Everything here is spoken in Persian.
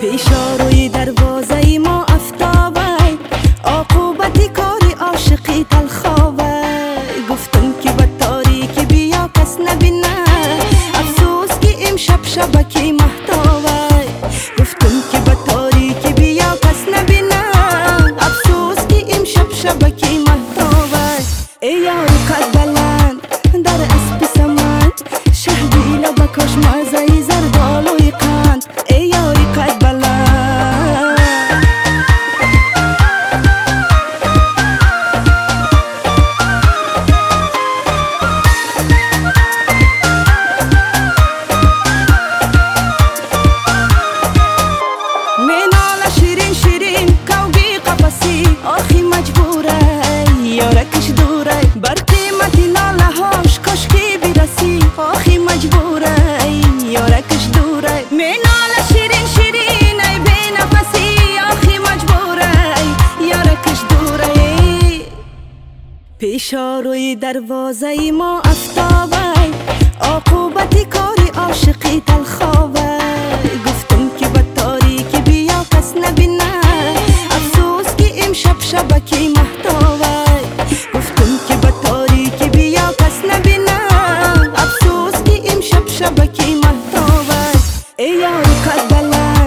پیشاروی دروازه ما افتابه، عاقبت کاری عاشقی تلخابه. گفتم که به تاریکی بیا کس نبینه، افسوس که امشب شبکی مهتابه. گفتم که به تاریکی بیا کس نبینه، افسوس که امشب شبکی مهتابه. ای یاری قد بلند در اسب سمن، شهدی لبکاش مزهی زردالوی قند. ای یاری قد بلند مینال شیرین شیرین کوگی قفسی، آخی مجبوره یارکش دوره. بر قیمتی ناله هاش کاشکی برسی، آخی مجبوره یارکش دوره. مینال شیرین شیرین ای بی نفسی، آخی مجبوره یارکش دوره. پیشاروی دروازه ما افتابه، عاقبت کاری عاشقی تلخابه. گفتم که به تاریکی بیا کس نبینه، افسوس که امشب شبکی مهتابه. گفتم که به تاریکی بیا کس نبینه، افسوس که امشب شبکی مهتابه. ای یاری قد بلند